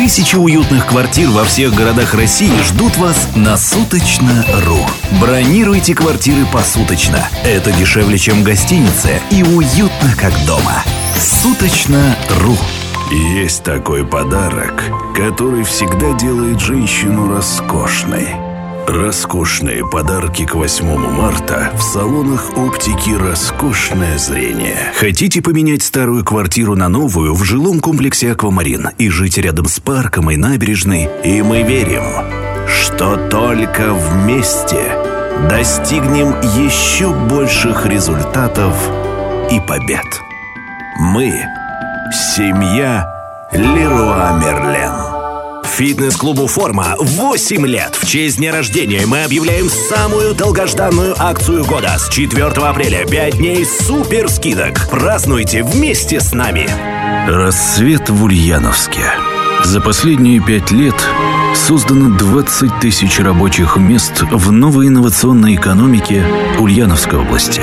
Тысячи уютных квартир во всех городах России ждут вас на Суточно.ру. Бронируйте квартиры посуточно. Это дешевле, чем гостиница, и уютно, как дома. Суточно.ру. Есть такой подарок, который всегда делает женщину роскошной. Роскошные подарки к 8 марта в салонах оптики «Роскошное зрение». Хотите поменять старую квартиру на новую в жилом комплексе «Аквамарин» и жить рядом с парком и набережной? И мы верим, что только вместе достигнем еще больших результатов и побед. Мы – семья Леруа Мерлен. Фитнес-клубу «Форма» 8 лет. В честь дня рождения мы объявляем самую долгожданную акцию года. С 4 апреля 5 дней супер скидок. Празднуйте вместе с нами. Рассвет в Ульяновске. За последние 5 лет создано 20 тысяч рабочих мест в новой инновационной экономике Ульяновской области.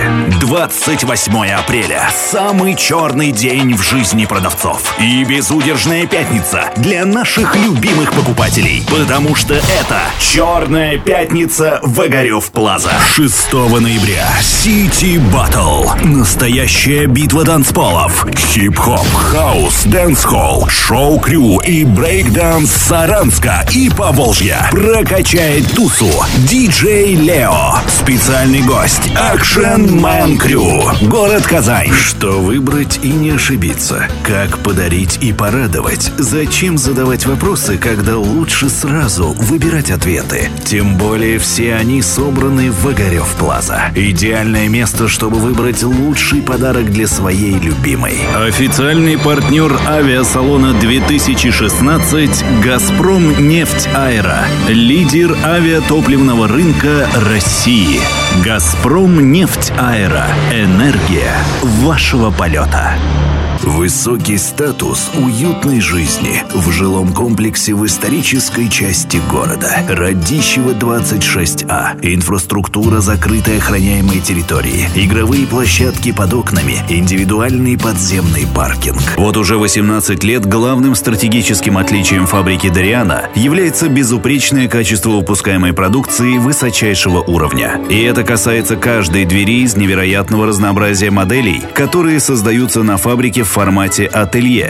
28 апреля – самый черный день в жизни продавцов. И безудержная пятница для наших любимых покупателей. Потому что это Черная пятница в Огарев Плаза. 6 ноября – Сити Баттл. Настоящая битва танцполов. Хип-хоп, хаус, дэнс-холл, шоу-крю и брейк-данс Саранска и Поволжья. Прокачает тусу диджей Лео. Специальный гость Action Man Crew. Город Казань. Что выбрать и не ошибиться? Как подарить и порадовать? Зачем задавать вопросы, когда лучше сразу выбирать ответы? Тем более все они собраны в Огарев Плаза. Идеальное место, чтобы выбрать лучший подарок для своей любимой. Официальный партнер авиасалона 2016 «Газпром Нефть Аэро». Лидер авиатопливного рынка России. «Газпром Нефть Аэро». Энергия вашего полета. Высокий статус уютной жизни в жилом комплексе в исторической части города. Радищево 26А. Инфраструктура закрытой охраняемой территории. Игровые площадки под окнами. Индивидуальный подземный паркинг. Вот уже 18 лет главным стратегическим отличием фабрики Дориана является безупречное качество выпускаемой продукции высочайшего уровня. И это касается каждой двери из невероятного разнообразия моделей, которые создаются на фабрике в формате ателье.